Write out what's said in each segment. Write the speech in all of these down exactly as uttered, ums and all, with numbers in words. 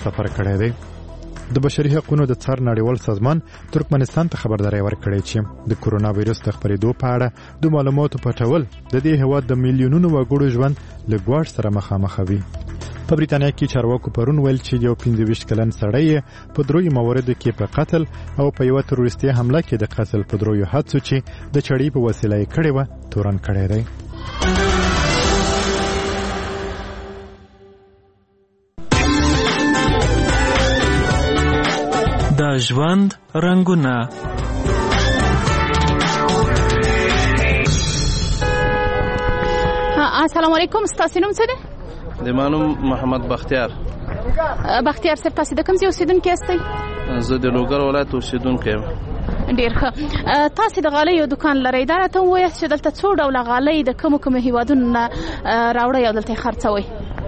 سفر کړی دی. د بشري حقوقو د څار نړیوال سازمان ترکمنستان ته خبرداري ورکړې چې د کورونا وایرس د خپرېدو په اړه د معلوماتو پټول د دې هېواد د میلیونونو وګړو ژوند له ګواښ سره مخامخ وي. په بریتانیا کې چارواکو پرون ویل چې یو پنځه ویشت کلن سړی په دروي مواردو کې په قتل او په یو تروریستي حمله کې د قتل په دروي حادثو چې د چړې په وسیله یې کړې و تورن کړی دی. د ژوند رنګونه. السلام علیکم، ستاسو نوم څه دی؟ د مانوم محمد بختیار. بختیار صاحب، تاسو د کوم ځای اوسیدونکي یاستئ؟ زه د لوګر ولایت اوسیدونکی یم. ډېر ښه. تاسو د غالیو دکان لرئ، دا راته ووایاست چې دلته څو ډوله غالۍ د کومو کومو هیوادونو نه راوړئ او دلته یې خرڅوئ؟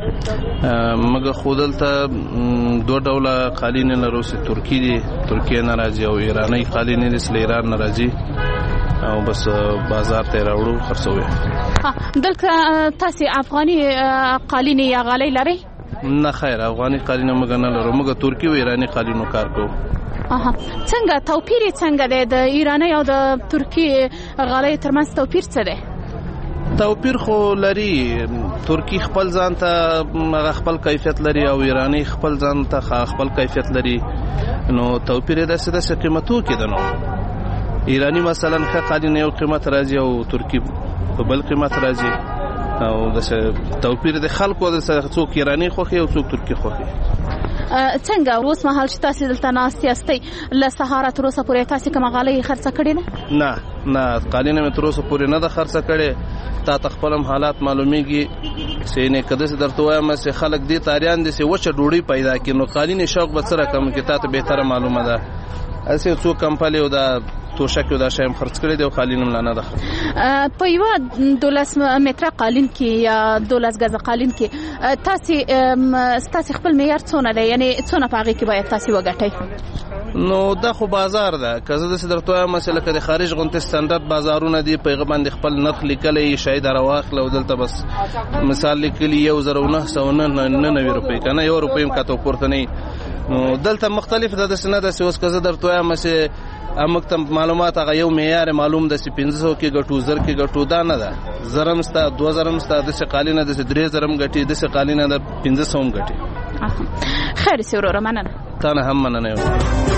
موږ خو دلته دوه ډوله قالین لرو چې ترکي دي، ترکیه نه راځي، او ایراني قالین دي چې له ایران نه راځي او بس بازار ته راوړو خرڅوي. دلته تاسو افغاني قالین یا غالۍ لرئ؟ نه خیر، افغاني قالین موږ نه لرو، موږ ترکي او ایراني قالینو کار کوو. اها، څنګه توپیر څنګه دی د ایراني او د ترکي غالۍ ترمنځ توپیر څه دی؟ توپیر خو لري، ترکی خپل ځان ته خپل کیفیت لري او ایرانی خپل ځان ته خپل کیفیت لري. نو توپیر د څه د قیمتو کې ده. نو ایرانی مثلا ښه قالین یو قیمت راځي او ترکی په بل قیمت راځي، او د توپیر د خلکو د څوک ایرانی خوښي او څوک ترکی خوښي. څنګه اوس مهال چې تاسو دلته ناست یاستئ، له سهاره تر اوسه پورې تاسو کومه غالۍ خرڅه کړې ده؟ نه نه، قالین مې تر اوسه پورې نه ده خرڅه کړې. تا ته خپل حالات معلومیږي چې نه کده چې درته وایم چې خلک دې تاریان دي چې وچه ډوډۍ پیدا کړي، نو قالین شوق به سره کم کې تا ته بهتره معلومه ده. اسی څو کمپالي او دا توشک او دا شایم خرڅ کړي دی او قالین ملانه ده. په یو دولس متره قالین کې یا دولس غزه قالین کې تاسو تاسو خپل معیار څونه دی، یعنی څونه پاغي کې باید تاسو وګټئ؟ نو دا خو بازار ده، که زه داسې درته وایم مثلا که د خارج غونډې سټنډرډ بازارونه دي، په هغه باندې خپل نرخ لیکلی شاید راواخله او دلته بس مثال لیکلي یو زر او نهه سوه ننوي روپۍ، که نه یو روپۍ هم کاته پورته نه وي. نو دلته مختلف ده، داسې نه ده چې اوس که زه درته وایم چې موږ ته معلومات هغه یو معیار معلوم ده چې پنځه سوه کې ګټو، زر کې ګټو، دا نه ده. زر هم شته، دوه زر هم شته، داسې قالینه داسې درې زر هم ګټي، داسې قالینه ده پنځه سوه هم ګټي. خیر سي وروره، مننه. تا نه هم مننه یم.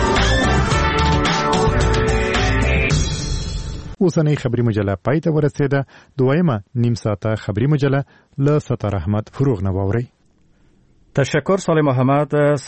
اوسنۍ خبري مجله پای ته ورسېده. دویمه نیم ساعته خبري مجله له ستار احمد فروغ نه واورئ. تشکر صالح محمد.